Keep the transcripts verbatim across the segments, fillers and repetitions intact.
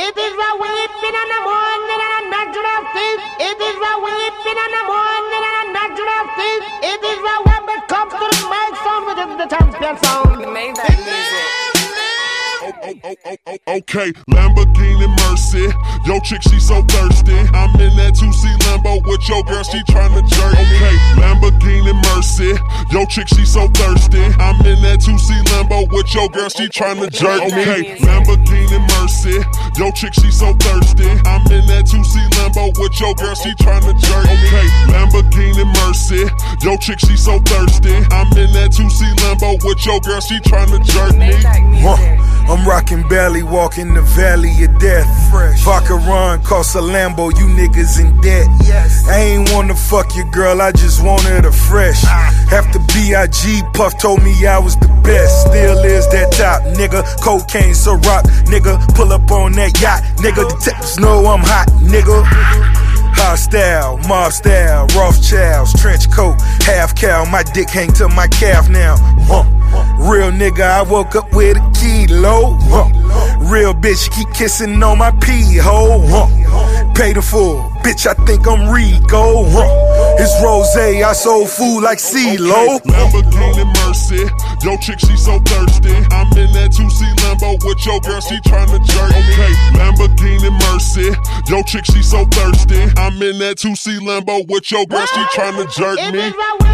It is a weeping in the morning and a natural thief. It is a weeping in the morning and a natural thief. It is a when it comes to the mic sound, which is the champion sound. You made that music. Oh, oh, oh, oh, oh, okay, Lamborghini Mercy. Yo, chick, she so thirsty. I'm in that two C Lambo with your girl, she tryna jerk me. Okay, Lamborghini Mercy. Yo, chick, she so thirsty. I'm in that two C Lambo with your girl, she tryna jerk me. Okay, Lamborghini Mercy. Yo, chick, she so thirsty. I'm in that two C Lambo with your girl, she tryna jerk me. Okay, Lamborghini Mercy. Yo, chick, she so thirsty. I'm in that two C Lambo with your girl, she tryna jerk me. I'm rockin' belly, walking the valley of death. Fresh. Vodka run, cost a Lambo, you niggas in debt. Yes. I ain't wanna fuck your girl, I just wanted her fresh. Ah. After B I G Puff told me I was the best. Still is that top, nigga. Cocaine, so rock, nigga. Pull up on that yacht, nigga. Detectives know I'm hot, nigga. Hostile, mob style, Rothschilds, trench coat, half cow. My dick hang to my calf now. Huh. Real nigga, I woke up with a kilo. Huh. Real bitch, keep kissing on my pee hole. Huh. Pay the full, bitch, I think I'm Rico. Huh. It's rose, I sold food like CeeLo. Okay, Lamborghini Mercy. Yo, chick, she so thirsty. I'm in that two C Lambo with your girl, she tryna jerk me. Okay, Lamborghini Mercy. Yo, chick, she so thirsty. I'm in that two C Lambo with your girl, she tryna jerk me.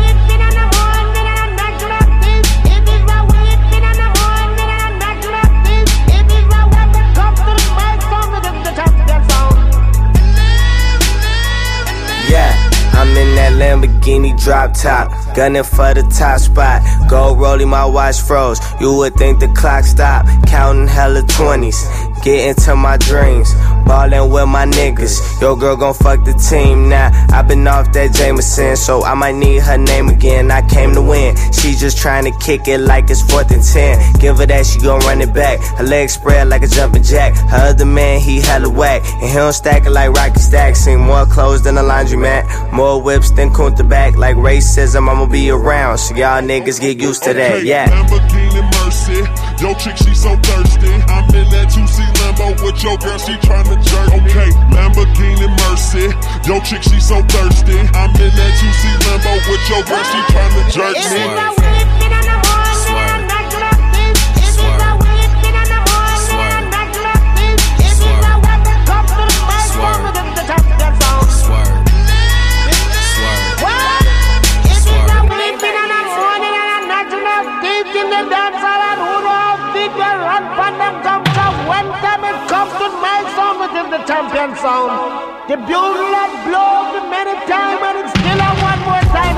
I'm in that Lamborghini drop top, gunning for the top spot. Gold rolling, my watch froze. You would think the clock stopped. Counting hella twenties, get into my dreams. Ballin' with my niggas. Yo, girl gon' fuck the team now. I been off that Jameson, so I might need her name again. I came to win. She just trying to kick it like it's fourth and ten. Give her that, she gon' run it back. Her legs spread like a jumping jack. Her other man, he hella whack, and he don't stack it like Rocky Stack. Seen more clothes than a laundromat, more whips than Kunta back. Like racism, I'ma be around, so y'all niggas get used to that. Okay, yeah. Lamborghini Mercy. Yo, chick, she so thirsty. I'm in that two C Lambo with your girl, she tryna jerk. Okay, Lamborghini Mercy. Yo, chick, she so thirsty. I'm in that two C Lambo with your girl, she tryna jerk me. The champion sound, the bugle that blows many times and it's still on one more time.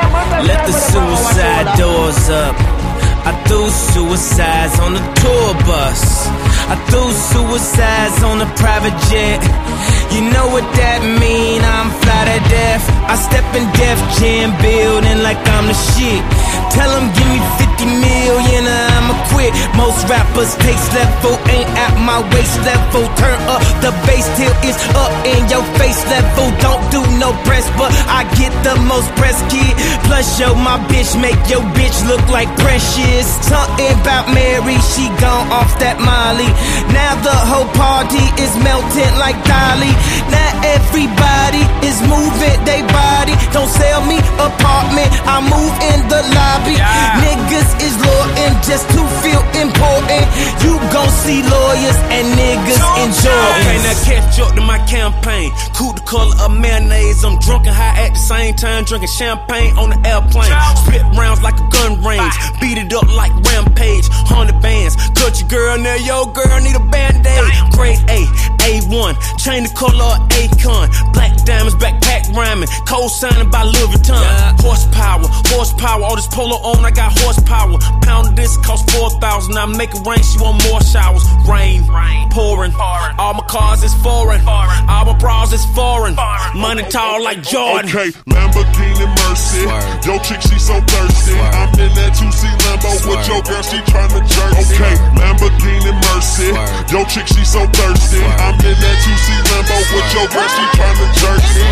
Let the suicide doors up. I threw suicides on the tour bus. I threw suicides on the private jet. You know what that mean, I'm fly to death. I step in Def Jam building like I'm the shit. Tell them give me fifty million or I'ma quit. Most rappers taste level ain't at my waist level. Turn up the bass till it's up in your face level. Don't do no press, but I get the most press, kid. Plus yo, my bitch make your bitch look like Precious. Something about Mary, she gone off that Molly. Now the whole party is melting like Dolly. Now everybody is moving they body. Don't sell me apartment, I move in the lobby. Yeah. Niggas is loyal just to feel important. You gon' see lawyers and niggas enjoy. Okay, now catch up to my campaign. Cool the color of mayonnaise. I'm drunk and high at the same time, drinking champagne on the airplane. Split rounds like a gun range, beat it up like Rampage. Hundred bands, cut your girl now, yo girl need a band-aid. Grade A, A one, chain the color of Akon. Black diamonds, backpack rhyming, co-signing by Louis Vuitton. Yeah. Horsepower, horsepower, all this polo on, I got horsepower. Pound of this cost four thousand, I make it rain, she want more showers. Rain, rain pouring, pouring. All my cars is foreign, foreign. All my bras is foreign, foreign. Money tall like Jordan. Okay, Lamborghini Mercy. Swerve. Yo, chick, she so thirsty. Swerve. I'm in that two C Lambo Swerve. With your girl, she tryna jerk. Okay, Lamborghini Mercy. Swerve. Yo, chick, she so thirsty. Swerve. I'm in that two C Lambo Swerve. With your girl, she tryna jerk me.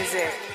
music.